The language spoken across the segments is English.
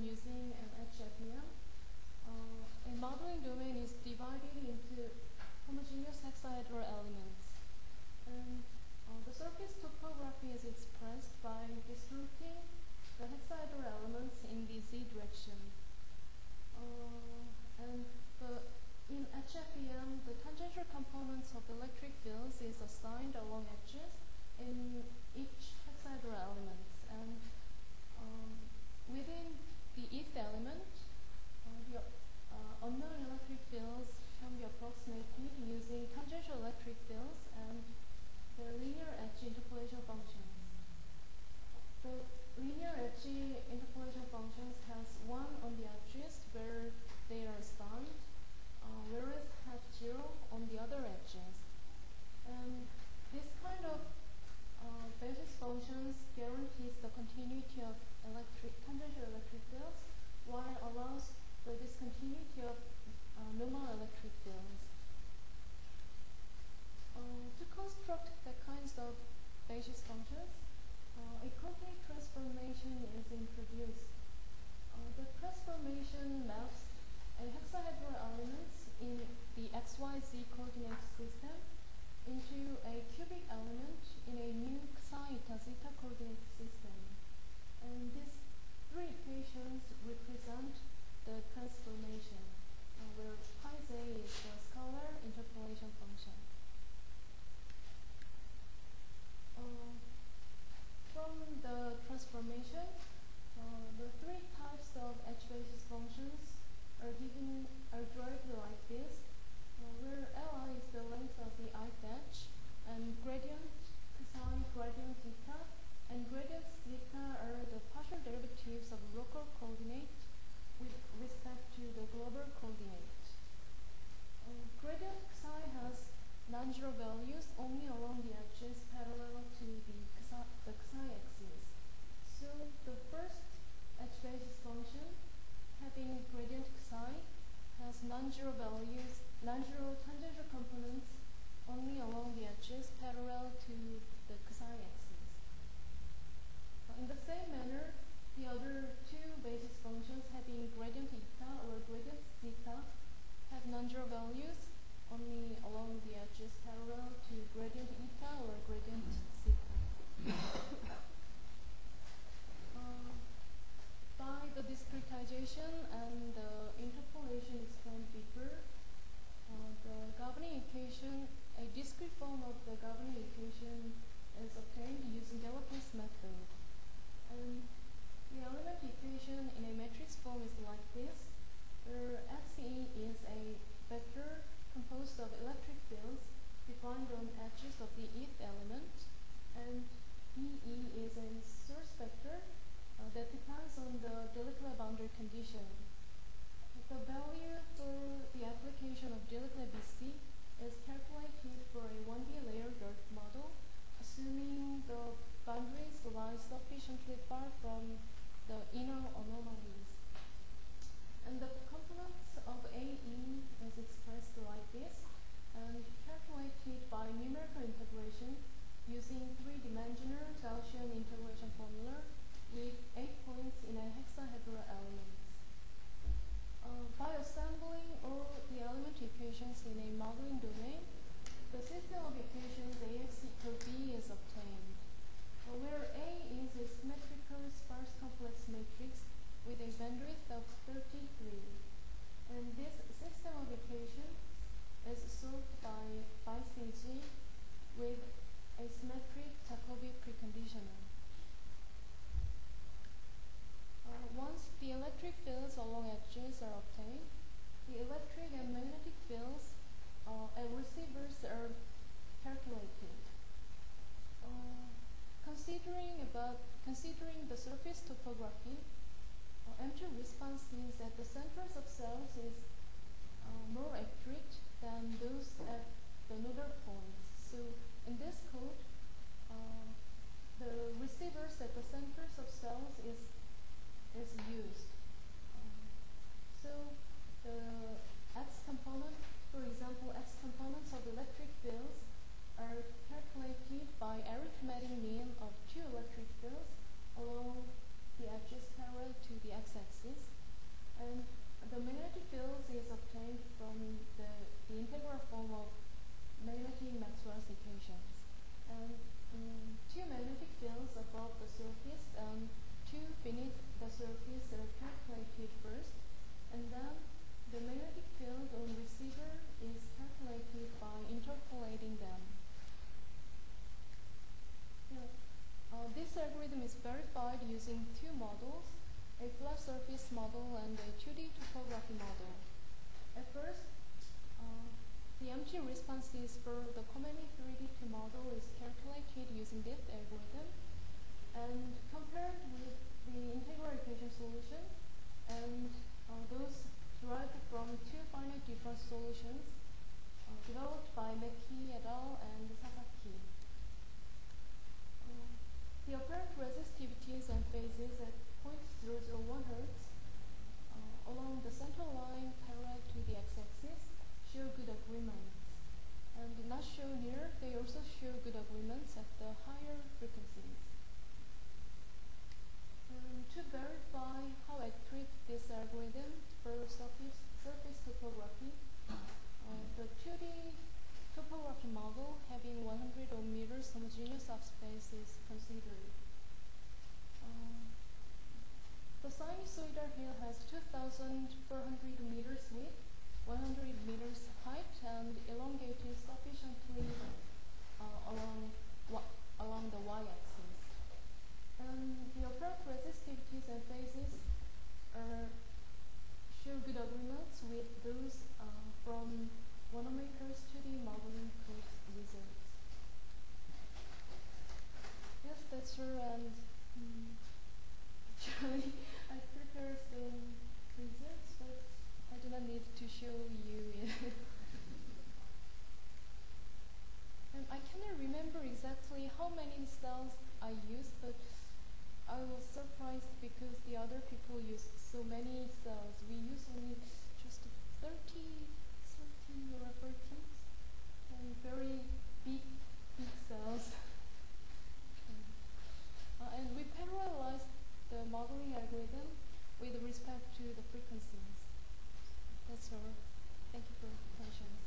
using an HFEM. A modeling domain is divided into homogeneous hexahedral elements. And the surface topography is expressed by distributing the hexahedral elements in the z direction. In HFEM, the tangential components of electric fields is assigned along edges in each hexahedral element. And within the eth element, the unknown electric fields can be approximated using tangential electric fields and the linear edge interpolation functions. The linear edge interpolation functions has one on the edges where they are assigned, whereas have zero on the other edges. And this kind of basis functions guarantees the continuity of tangential electric fields, while allows the discontinuity of normal electric fields. To construct the kinds of basis functions, a concrete transformation is introduced. The transformation maps a hexahedral elements in the XYZ coordinate system into a cubic element in a new psi eta zeta coordinate system. And these three equations represent the transformation, where pi z is the scalar interpolation function. From the transformation, the three types of H-basis functions are derived like this, where Li is the length of the ith edge, and gradient psi, gradient zeta, and gradient zeta are the partial derivatives of local coordinate with respect to the global coordinate. Gradient psi has non-zero values only along the edges parallel to the psi axis. So the first H-basis function, having gradient psi, has non-zero values, non-zero tangential components only along the edges parallel to the psi axis. In the same manner, the other two basis functions having gradient eta or gradient zeta have non-zero values only along the edges parallel to gradient eta or gradient zeta. By the discretization and the interpolation explained before, the governing equation, a discrete form of the governing equation is obtained using Delaplace method. And the element equation in a matrix form is like this, where Xe is a vector composed of electric fields defined on edges of the eth element, and Be is a source vector that depends on the Dirichlet boundary condition. The value for the application of Dirichlet BC is calculated for a 1D layered Earth model, assuming the boundaries lie sufficiently far from the inner anomalies. And the components of AE is expressed like this, and calculated by numerical integration using three-dimensional Gaussian integration formula with 8 points in a hexahedral element. By assembling all the element equations in a modeling domain, the system of equations Ax equals B is obtained, where A is a symmetrical sparse complex matrix with a bandwidth of 33. And this system of equations is solved by CG with a symmetric Jacobi preconditional. Once the electric fields along edges are obtained, the electric and magnetic fields and receivers are calculated. Considering the surface topography, empty responses at the centers of cells is more accurate than those at the nodal points. So in this code, the receivers at the centers of cells is used. So the X component, for example, X components of electric fields are calculated by arithmetic mean of two electric fields along the edges parallel to the x-axis. the magnetic fields is obtained from the integral form of magnetic Maxwell's equations. And two magnetic fields above the surface and two beneath the surface are calculated first, and then the magnetic field on receiver is calculated by interpolating them. This algorithm is verified using two models, a flat surface model and a 2D topography model. At first, the MG responses for the Khomeini 3D2 model is calculated using this algorithm and compared with the integral equation solution and those derived from two finite difference solutions developed by Meki et al. And Sasaki. The apparent resistivities and phases at 0.001 Hz along the central line parallel to the x-axis show good agreements. And not shown here, they also show good agreements at the higher frequencies. To verify how accurate this algorithm for surface topography, the 2D topography model having 100 ohm meters homogeneous subspace is considered. The sinusoidal hill has 2,400 meters width, 100 meters height, and elongated sufficiently along the y-axis. And the apparent resistivities and phases show good agreements with those from Wanamaker's 2D modeling course results. Yes, that's true, and actually I prepared some results, but I do not need to show you it. And I cannot remember exactly how many cells I used, but I was surprised because the other people use so many cells. We use only just 30 or 40, and very big cells. And we parallelized the modeling algorithm with respect to the frequencies. That's all. Thank you for your patience.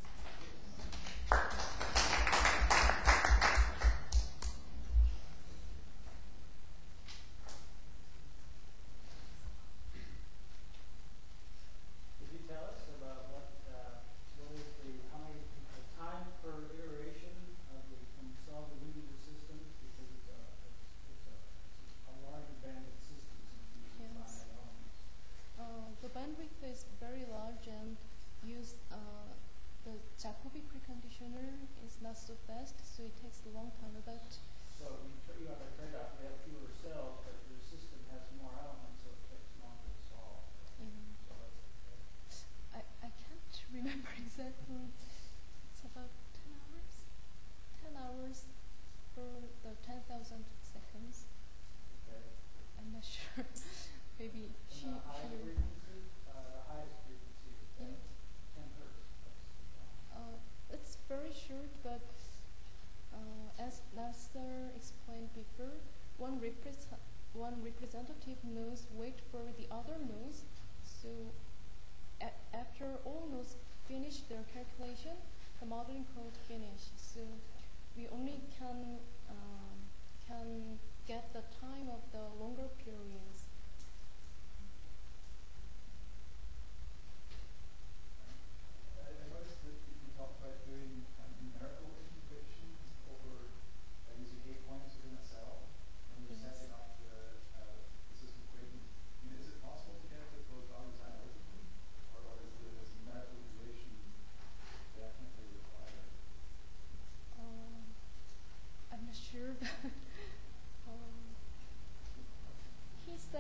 Could you tell us about what is the time per iteration of when you solve the Ruby systems? Because it's a larger bandwidth system since you use finite elements. The bandwidth is very large, and the Jacobi preconditioner is not so fast, so it takes a long time. So you have a trade-off. You have fewer cells, but your system has more elements, so it takes longer to solve. So that's okay. I can't remember exactly. It's about 10 hours. 10 hours for the 10,000 seconds. Okay. I'm not sure. Maybe The highest frequency is 10 hertz. It's very short, but as Nasser explained before, one representative nodes wait for the other nodes. So after all nodes finish their calculation, the modeling code finish. So we only can get the time of the longer periods. I noticed that you talked about doing numerical integration over using 8 points within a cell when you're setting up the system equation. I mean, is it possible to get to those values analytically, or is numerical integration definitely required? I'm not sure. He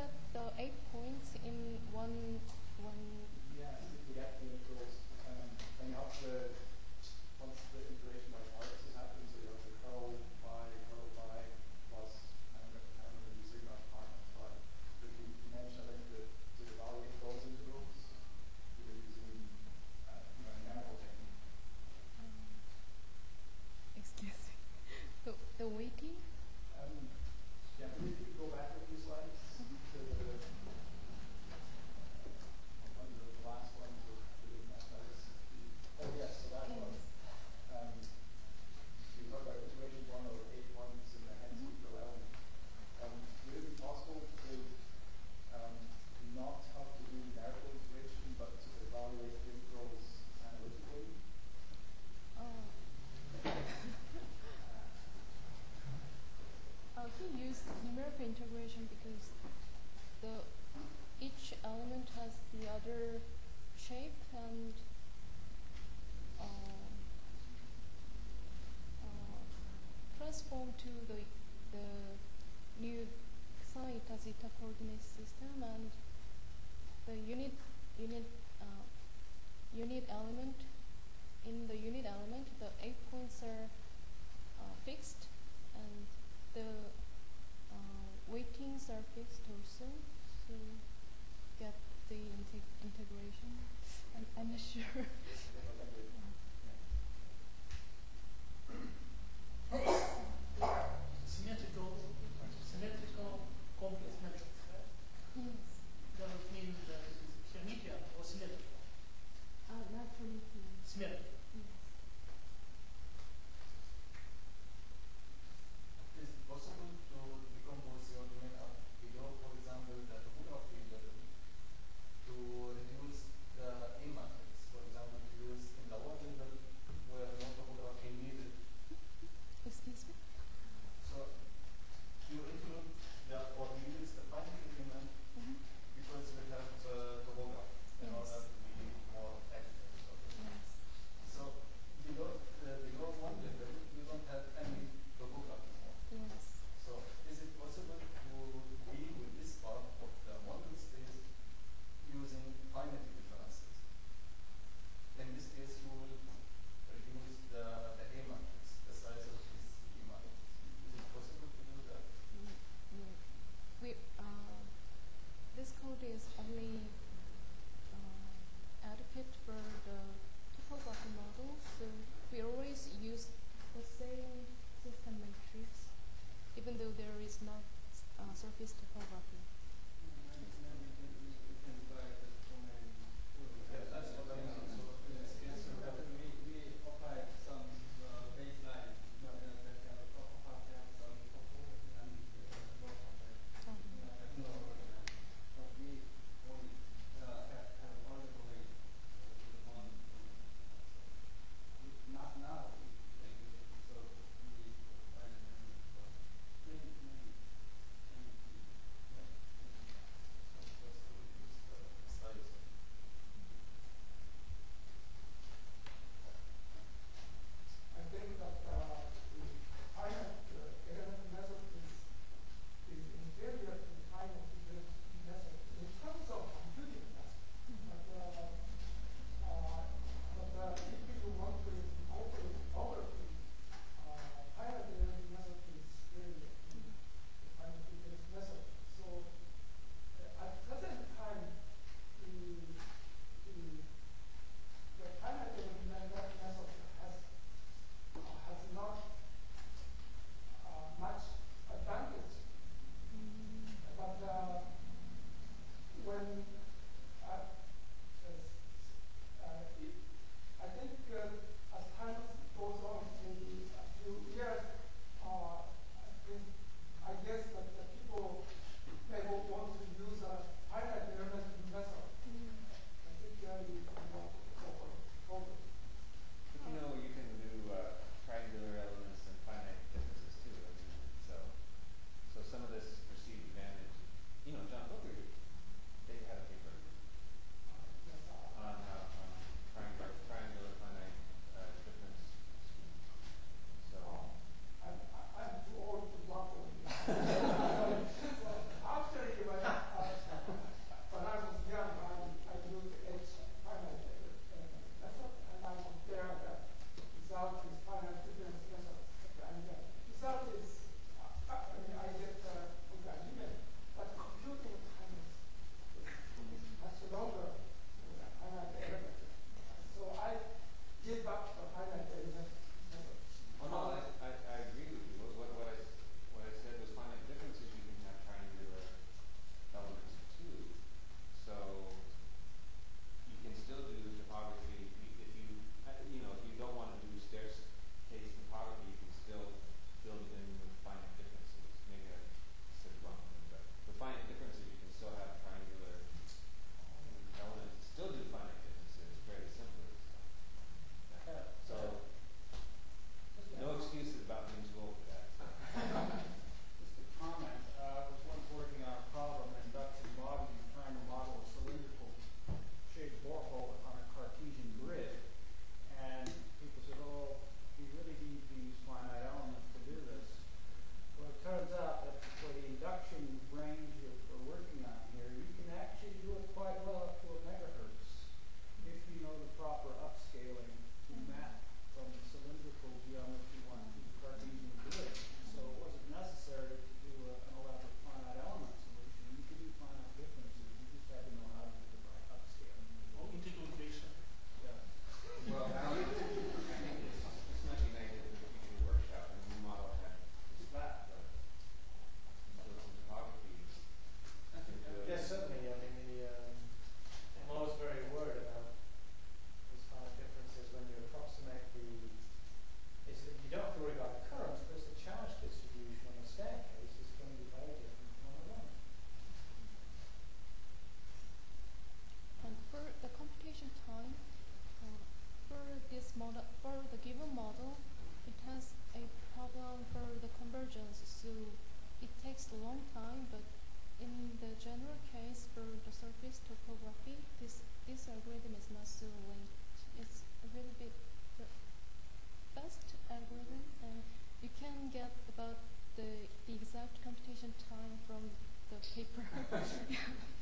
and uh, transform to the new Xanita zeta coordinate system, and the uh, unit element. In the unit element, the 8 points are fixed, and the weightings are fixed also. So get the integration. I'm not sure. Symmetrical complex matrix, right? Yes. Does it mean that it is Hermitian or symmetrical? Not Promethean. Symmetrical. Yes. Is it possible to decompose your domain up below, for example, the topography level, to reduce the A matrix, for example, to use in the computation time from the paper.